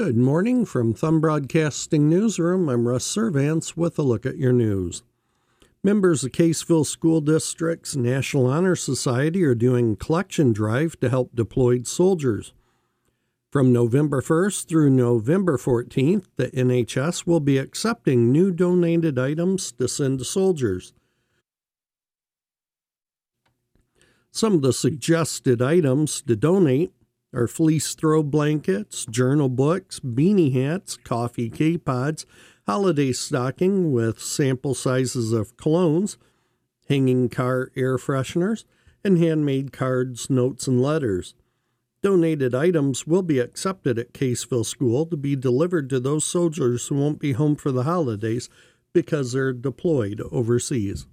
Good morning from Thumb Broadcasting Newsroom. I'm Russ Servance with a look at your news. Members of Caseville School District's National Honor Society are doing a collection drive to help deployed soldiers. From November 1st through November 14th, the NHS will be accepting new donated items to send to soldiers. Some of the suggested items to donate are fleece throw blankets, journal books, beanie hats, coffee K-pods, holiday stocking with sample sizes of colognes, hanging car air fresheners, and handmade cards, notes, and letters. Donated items will be accepted at Caseville School to be delivered to those soldiers who won't be home for the holidays because they're deployed overseas.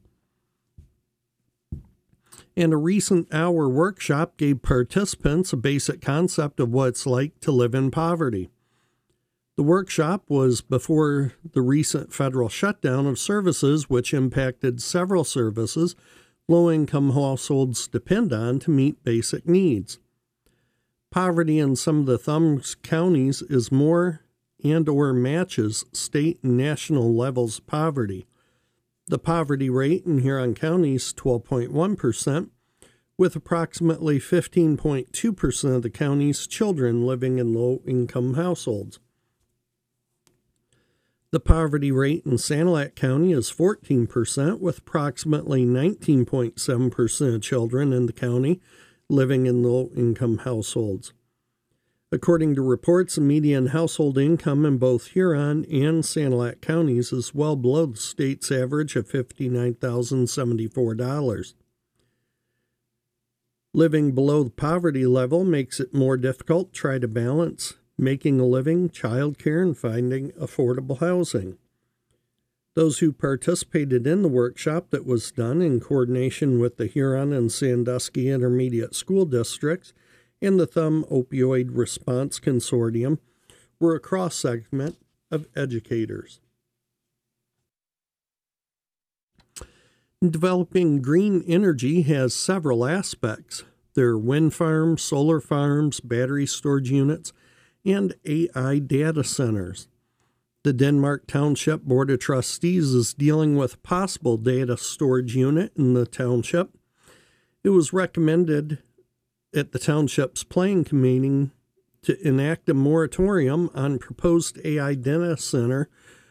And a recent hour workshop gave participants a basic concept of what it's like to live in poverty. The workshop was before the recent federal shutdown of services, which impacted several services low-income households depend on to meet basic needs. Poverty in some of the Thumb counties is more and or matches state and national levels of poverty. The poverty rate in Huron County is 12.1%, with approximately 15.2% of the county's children living in low-income households. The poverty rate in Sanilac County is 14%, with approximately 19.7% of children in the county living in low-income households. According to reports, the median household income in both Huron and Sanilac counties is well below the state's average of $59,074. Living below the poverty level makes it more difficult to try to balance making a living, childcare, and finding affordable housing. Those who participated in the workshop that was done in coordination with the Huron and Sandusky Intermediate School Districts and the Thumb Opioid Response Consortium were a cross-segment of educators. Developing green energy has several aspects. There are wind farms, solar farms, battery storage units, and AI data centers. The Denmark Township Board of Trustees is dealing with a possible data storage unit in the township. It was recommended at the township's planning committee to enact a moratorium on proposed AI data center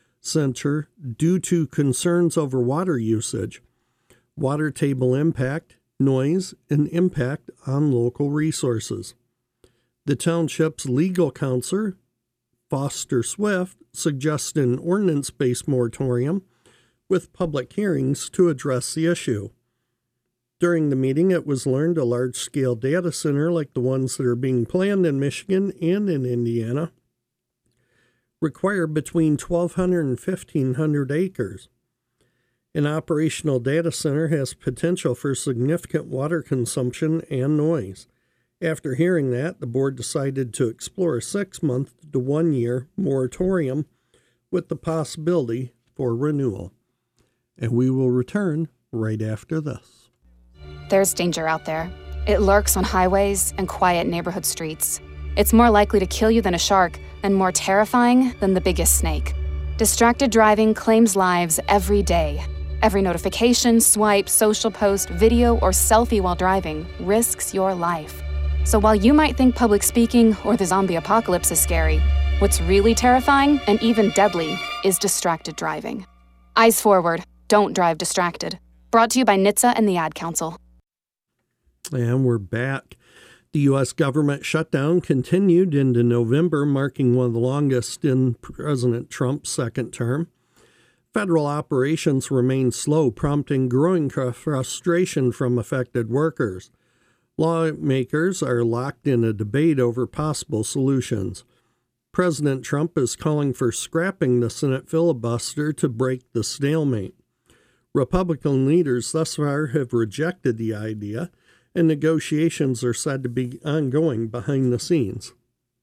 due to concerns over water usage, water table impact, noise, and impact on local resources. The township's legal counsel, Foster Swift, suggested an ordinance-based moratorium with public hearings to address the issue. During the meeting, it was learned a large-scale data center like the ones that are being planned in Michigan and in Indiana require between 1,200 and 1,500 acres. An operational data center has potential for significant water consumption and noise. After hearing that, the board decided to explore a 6-month to 1-year moratorium with the possibility for renewal. And we will return right after this. There's danger out there. It lurks on highways and quiet neighborhood streets. It's more likely to kill you than a shark and more terrifying than the biggest snake. Distracted driving claims lives every day. Every notification, swipe, social post, video, or selfie while driving risks your life. So while you might think public speaking or the zombie apocalypse is scary, what's really terrifying and even deadly is distracted driving. Eyes forward, don't drive distracted. Brought to you by NHTSA and the Ad Council. And we're back. The U.S. government shutdown continued into November, marking one of the longest in President Trump's second term. Federal operations remain slow, prompting growing frustration from affected workers. Lawmakers are locked in a debate over possible solutions. President Trump is calling for scrapping the Senate filibuster to break the stalemate. Republican leaders thus far have rejected the idea, and negotiations are said to be ongoing behind the scenes.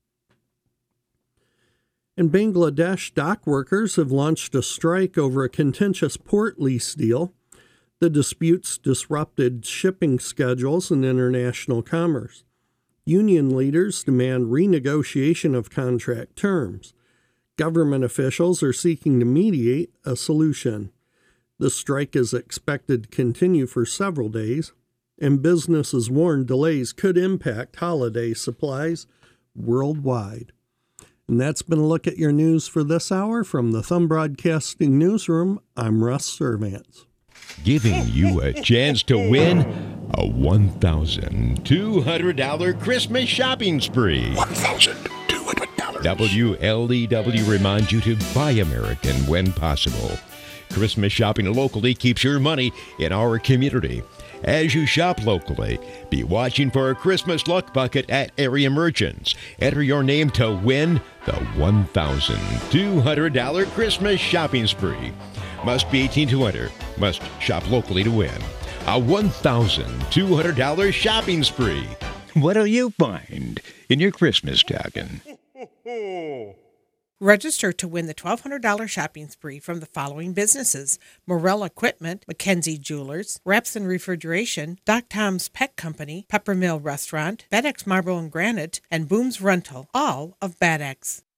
In Bangladesh, dock workers have launched a strike over a contentious port lease deal. The disputes disrupted shipping schedules and international commerce. Union leaders demand renegotiation of contract terms. Government officials are seeking to mediate a solution. The strike is expected to continue for several days, and businesses warn delays could impact holiday supplies worldwide. And that's been a look at your news for this hour. From the Thumb Broadcasting Newsroom, I'm Russ Servants. Giving you a chance to win a $1,200 Christmas shopping spree. $1,200. WLEW reminds you to buy American when possible. Christmas shopping locally keeps your money in our community. As you shop locally, be watching for a Christmas luck bucket at area merchants. Enter your name to win the $1,200 Christmas shopping spree. Must be 18 to enter. Must shop locally to win. A $1,200 shopping spree. What'll you find in your Christmas stocking? Register to win the $1,200 shopping spree from the following businesses: Morel Equipment, Mackenzie Jewelers, Rapson Refrigeration, Doc Tom's Pet Company, Peppermill Restaurant, Bad X Marble and Granite, and Booms Rental, all of Bad X.